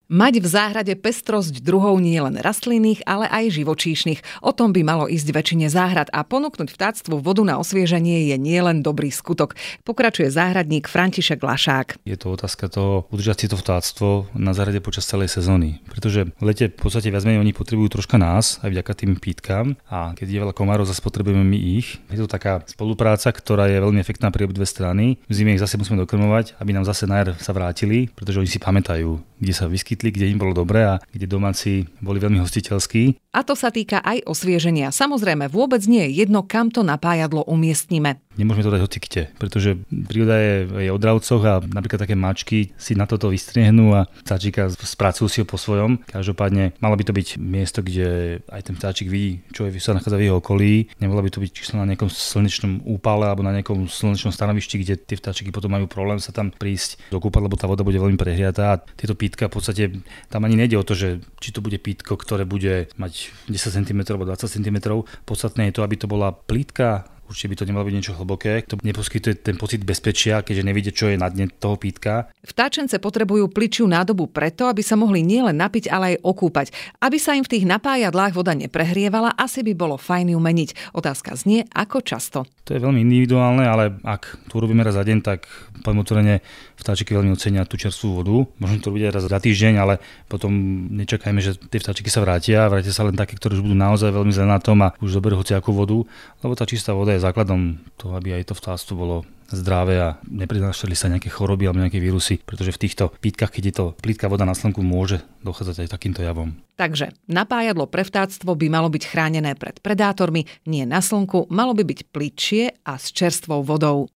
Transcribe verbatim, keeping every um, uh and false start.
Mať v záhrade pestrosť druhov nie len rastlinných, ale aj živočíšnych. O tom by malo ísť väčšine záhrad a ponúknuť vtáctvu vodu na osvieženie je nielen dobrý skutok. Pokračuje záhradník František Lašák. Je to otázka toho udržať si to vtáctvo na záhrade počas celej sezóny, pretože v lete v podstate viac menej oni potrebujú troška nás aj vďaka tým pítkam a keď je veľa komárov, zase potrebujeme my ich. Je to taká spolupráca, ktorá je veľmi efektná pre obidve strany. V zime ich zase musíme dokrmovať, aby nám zase na jar sa vrátili, pretože oni si pamätajú, kde sa vyskytli, kde im bolo dobre a kde domáci boli veľmi hostiteľskí. A to sa týka aj osvieženia. Samozrejme, vôbec nie je jedno, kam to napájadlo umiestnime. Nemôžeme to dať hocikde, pretože príroda je, je o dravcoch a napríklad také mačky si na toto vystriehnú a vtáčika spracujú si ho po svojom. Každopádne malo by to byť miesto, kde aj ten vtáčik vidí, čo je, sa nachádza v jeho okolí. Nemalo by to byť čisto na nejakom slnečnom úpale alebo na nejakom slnečnom stanovišti, kde tie vtáčiky potom majú problém sa tam prísť dokúpať, lebo tá voda bude veľmi prehriatá a tieto pítka v podstate tam ani nejde o to, že či to bude pítko, ktoré bude mať desať centimetrov alebo dvadsať centimetrov. Podstatné je to, aby to bola plítka. Určite by to nemalo byť niečo hlboké. To neposkytuje ten pocit bezpečia, keďže nevidie, čo je na dne toho pítka. Vtáčence potrebujú plyčiu nádobu preto, aby sa mohli nielen napiť, ale aj okúpať. Aby sa im v tých napájadlách voda neprehrievala, asi by bolo fajn ju meniť. Otázka znie, ako často. To je veľmi individuálne, ale ak to urobíme raz za deň, tak poviem otvorene, vtáčiky veľmi ocenia tú čerstvú vodu. Možno to robiť aj raz za týždeň, ale potom nečakajme, že tie vtáčiky sa vrátia. Vrátia sa len také, ktoré už budú naozaj veľmi zle na tom a už zoberú hociakú vodu, lebo tá čistá voda je základom toho, aby aj to vtáctvo bolo zdravé a neprinášali sa nejaké choroby alebo nejaké vírusy, pretože v týchto pítkach, keď je to plítka voda na slnku, môže dochádzať aj takýmto javom. Takže napájadlo pre vtáctvo by malo byť chránené pred predátormi, nie na slnku, malo by byť plitšie a s čerstvou vodou.